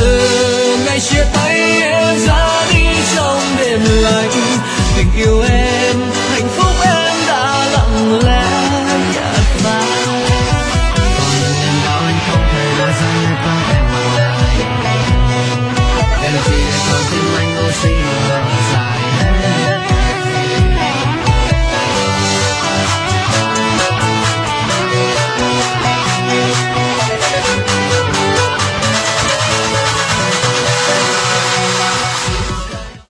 từ ngày chia tay em ra đi trong đêm lạnh, tình yêu em